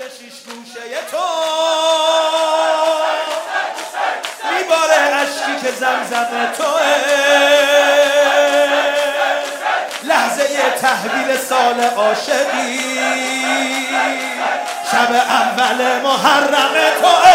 شیش گوشه تو میباره عشقی که زمزم توه لحظه تحویل سال عاشقی شب اول محرم توه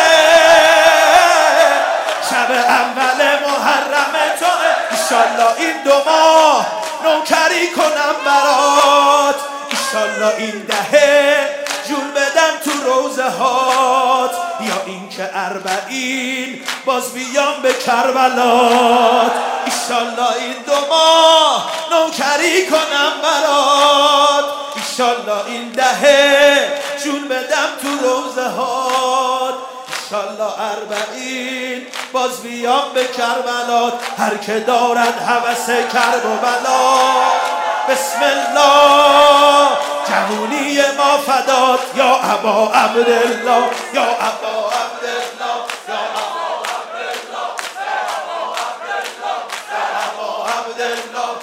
شب اول محرم توه ایشالله این 2 ماه نوکری کنم برات ایشالله این دهه جون بدم تو روزه هات یا این که 40 باز بیام به کربلات ایشالله این 2 ماه نوکری کنم برات ایشالله این دهه جون بدم تو روزه هات ایشالله 40 باز بیام به کربلات هر که دارد هوس کرب و بلا بسم الله جوونی ما فدات یا ابا عبدالله یا ابا عبدالله یا ابا عبدالله ابا عبدالله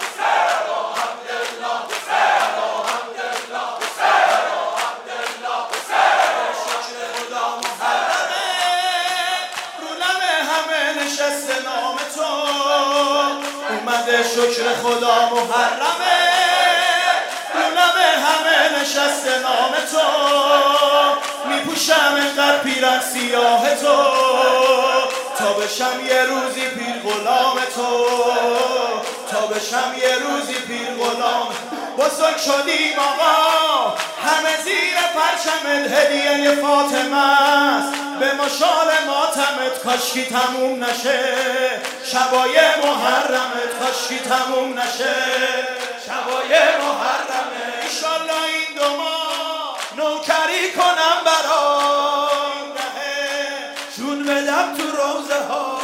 نشسته نام تو اومده شکر خدا محرمه رو لب همه نشسته نام تو میپوشم اینقدر پیرن سیاه تو تا بشم یه روزی پیر غلام تو تا بشم یه روزی پیر غلام بزرگ شدیم آقا همه زیر پرچمت هدیه فاطمه است به مشال ماتمت کاشکی تموم نشه شبای محرمت کاشکی تموم نشه شبای محرمه ایشالله این 2 ماه نوکری کنم برات جون بدم تو روزه ها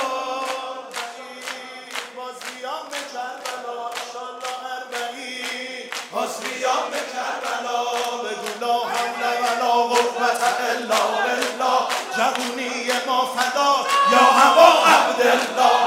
باز بیام به کربلا ایشالله 40 باز بیام به کربلا بگو لا حول ولا قوة الا بالله جوونی ما فدا یا ابا عبدالله